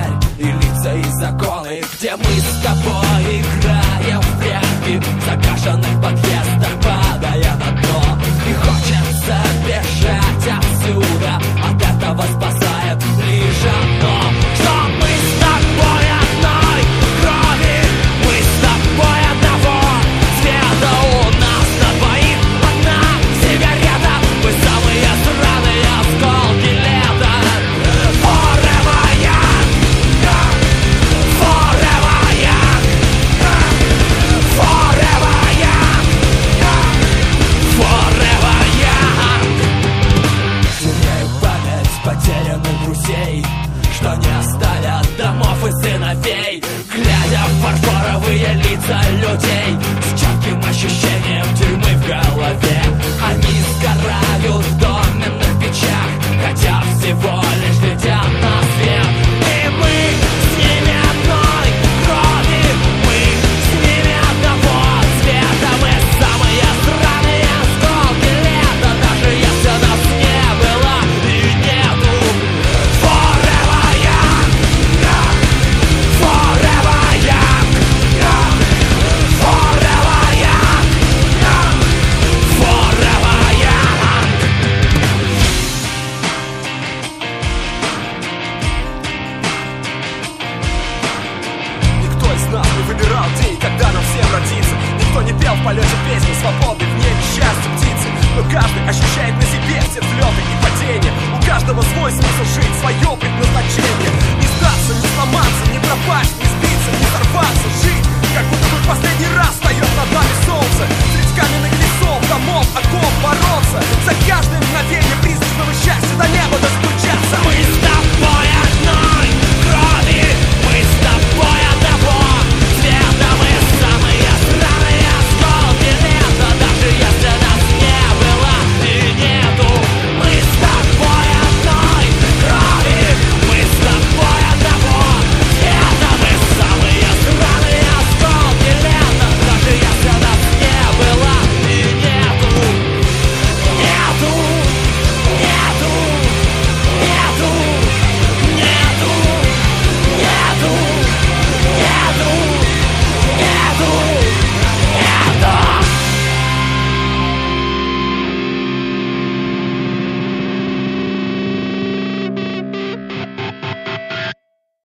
календарь и лица и законы, где мы с тобой играем в прятки в закашенных подъездах, падая на дно. И хочется бежать отсюда, от этого спасает лишь одно, что мы с тобой одной крови, мы с тобой одного цвета, у нас на двоих одна сигарета, мы самые сраные осколки лета. Forever young, forever young, forever young, forever young. Теряю память потерянных друзей, что не оставят домов и сыновей, глядя в фарфоровые лица людей с четким ощущением тюрьмы в голове. Они сгорают в доменных печах, хотя всего лишь летят на свет. И мы с ними одной крови, мы с ними одного цвета, мы самые странные осколки лета, даже если нас не было и нету. Forever young, forever young, forever young, forever young. Никто из нас не выбирал день, когда нам всем родиться. Никто не пел в полете песни свободы, в небе счастья птицы. Но каждый ощущает на себе все взлеты и падения. У каждого свой смысл жить, свое предназначение.